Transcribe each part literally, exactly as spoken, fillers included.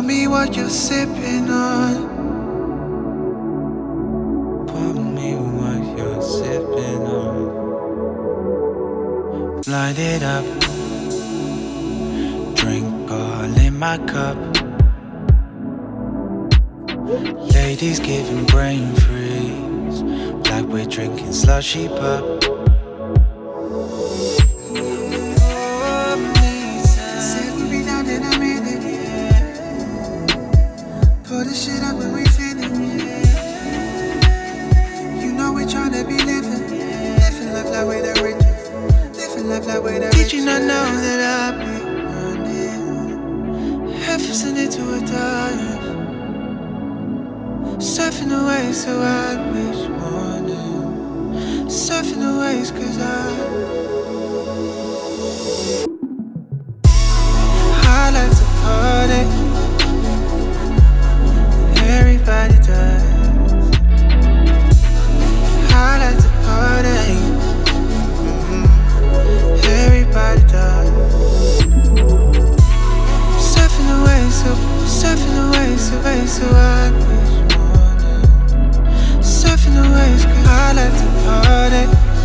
me what you're sipping on. Pour me what you're sipping on. Light it up. Drink all in my cup. Ladies giving brain freeze, like we're drinking slushy pop. Pour the shit up when we finish. You know we're tryna be living, living life like we're the richest, living life like we're the richest. Did you not know that I'd be running, heaven's into a dive, surfing the waves so I'd wish morning, surfing the waves 'cause I I like to party. Everybody does. I like to party. Mm-hmm. Everybody does. Surfing the waves so, surfing the waves so, waves so I wish morning. Surfing the waves 'cause I like to party.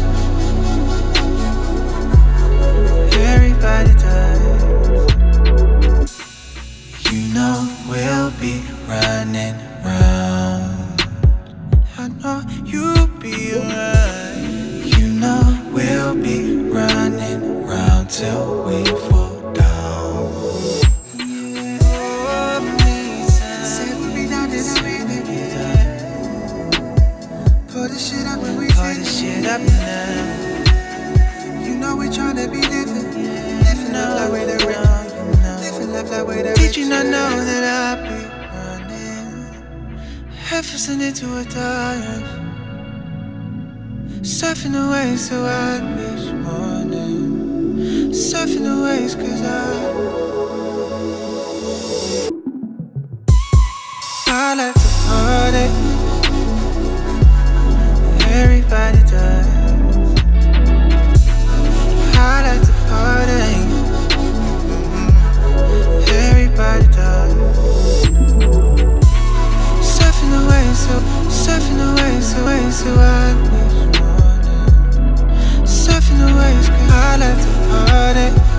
Everybody does. You know we'll be running round. I know you'll be around. You know we'll be running round till we fall down. Oh, please, say we'll be down in a minute. Pour the shit up when we Pour the finish. shit up now. You know we're tryna be living, living life like we're the richest, living life like we're the richest. Did you not know that I'd be running, heaven's into a dive, surfing the waves so I'd wish morning, surfing the waves 'cause I I like to party. Everybody does. I like to party. Mm-hmm. Everybody does. Surfing the waves so, surfing the waves so, waves so I wish morning. Surfing the waves 'cause I like to party.